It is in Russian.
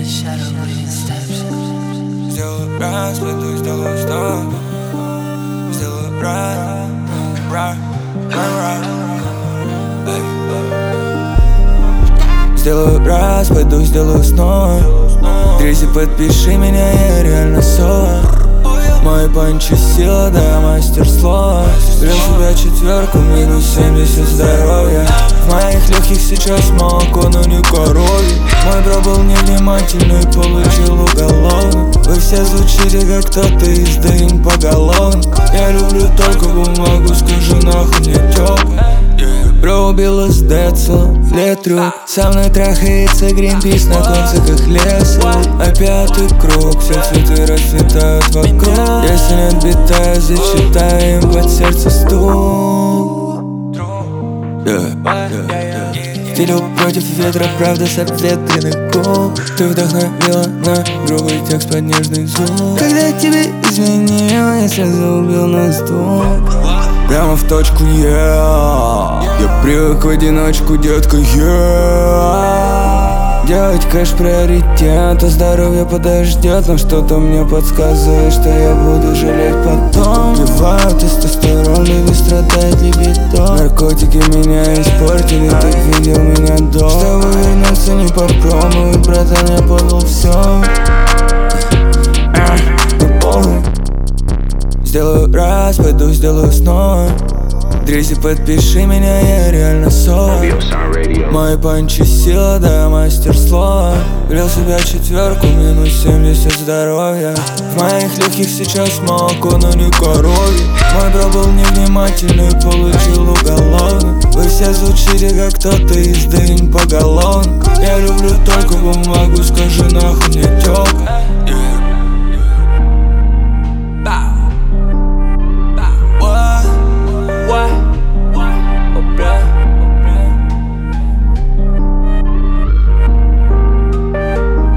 Сделаю раз, пойду сделаю стоп. Сделаю раз. Сделаю раз, пойду сделаю снова. Дрези, подпиши меня, я реально соло. Мой панчи сила, да, мастер слова. Стрел себя четверку, минус 70 здоровья. В моих легких сейчас молоко, но не коровье. Мой бро был невнимательный, получил уголовный. Вы все звучите, как кто-то из дым поголовно. Я люблю только бумагу, скажи нахуй мне тёплый. Бро убил из Децла, летрю. Со мной трахается Гринпис на конциках леса. А пятый круг, все цветы расцветают вокруг. Если нет бита, зачитаю им под сердце стук. Стилю против ветра, правда с обветренный куб. Ты вдохновила на грубый текст под нежный звук. Когда тебе изменил, я сразу убил нас двух. Прямо в точку, Я привык в одиночку, детка, Делать кэш приоритет, а здоровье подождет. Но что-то мне подсказывает, что я буду жалеть потом. Убиваю тестостерон, или страдает либидо. Наркотики меня испортили, ты видел меня дома. Чтобы вернуться не попробовать, братан, я подал всё. Сделаю раз, пойду сделаю снова. Дрези, подпиши меня, я реально соло. Мой панчи сила, да, мастер слова. Влил себя четверку, минус 70 здоровья. В моих легких сейчас молоко, но не коровье. Мой бро был невнимательный, получил уголовный. Вы все звучите, как кто-то из дынь поголовно. Я люблю только бумагу, скажи нахуй мне тёплый.